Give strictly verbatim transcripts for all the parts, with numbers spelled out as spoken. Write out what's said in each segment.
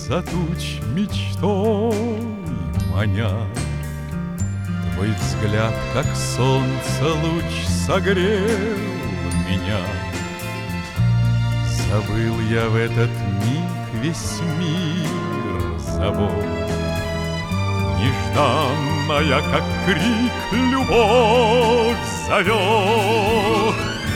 из-за туч мечтой маня. Твой взгляд, как солнце, луч согрел меня. Забыл я в этот миг весь мир забот. Нежданная, как крик, любовь зовет.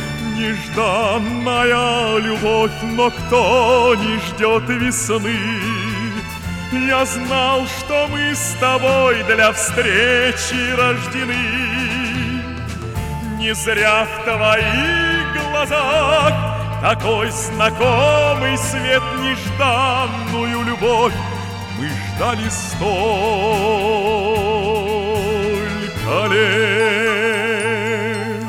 Нежданная любовь, но кто не ждет весны? Я знал, что мы с тобой для встречи рождены. Не зря в твоих глазах такой знакомый свет, нежданную любовь мы ждали столько лет.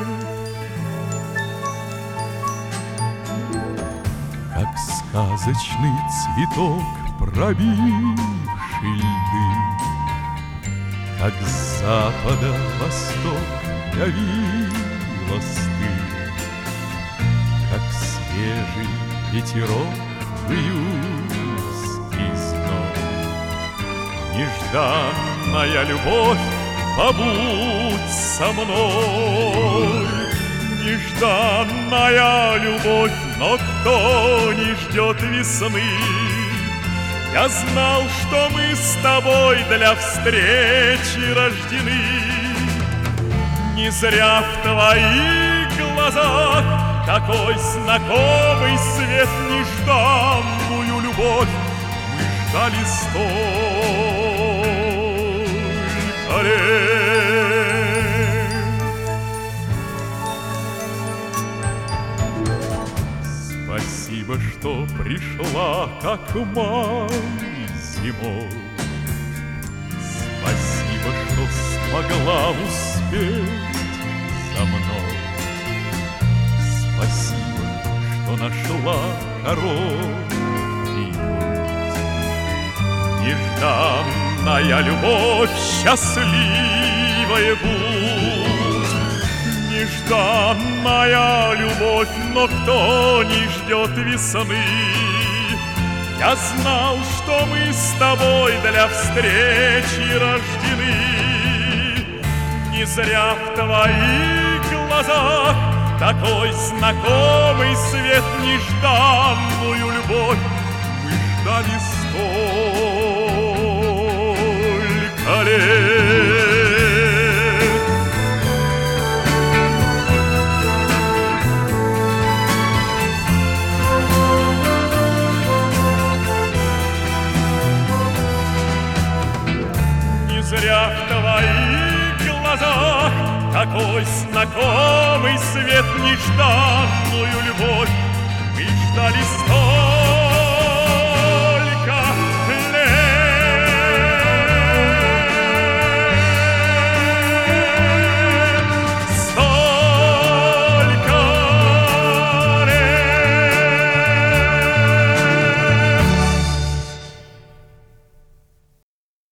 Как сказочный цветок, пробивший льды, как с запада в восток явилась ты, как свежий ветерок в июльский зной. Нежданная любовь, побудь со мной. Нежданная любовь, но кто не ждет весны? Я знал, что мы с тобой для встречи рождены. Не зря в твоих глазах такой знакомый свет, нежданную любовь мы ждали столько лет. Спасибо, что пришла, как май зимой. Спасибо, что смогла успеть за мной. Спасибо, что нашла короткий путь. Нежданная любовь, счастливая будь. Нежданная любовь, но кто не ждет весны? Я знал, что мы с тобой для встречи рождены. Не зря в твоих глазах такой знакомый свет, нежданную любовь мы ждали столько лет. Зря в твоих глазах такой знакомый свет, нежданную любовь мы ждали столько.